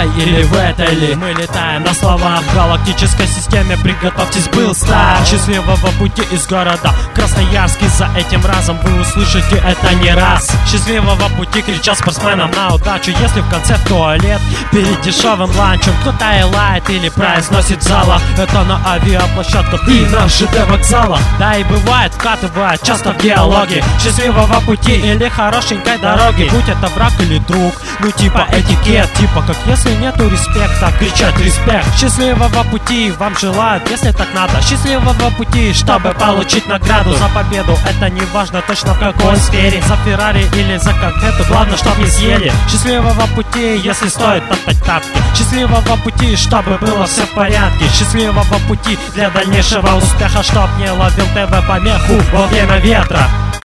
рай или в это ли мы летаем на словах. В галактической системе приготовьтесь, был старт. Счастливого пути из города Красноярский. За этим разом вы услышите это не раз. Счастливого пути кричат спортсменам на удачу. Если в конце в туалет перед дешевым ланчем кто-то и лает или произносит в залах. Это на авиаплощадках и на ЖД вокзалах. Да и бывает, вкатывает часто в диалоги. Счастливого пути или хорошенькой дороги. Будь это враг или друг, ну типа этикет. Типа как если нету респекта, кричать респект. Счастливого пути вам желают, если так надо. Счастливого пути, чтобы получить награду за победу. Это не важно точно в какой сфере. За Феррари или за конфету, главное, чтоб не съели. Счастливого пути, если стоит топтать тапки. Счастливого пути, чтобы было все в порядке. Счастливого пути для дальнейшего успеха, чтоб не ловил ТВ помеху во время ветра.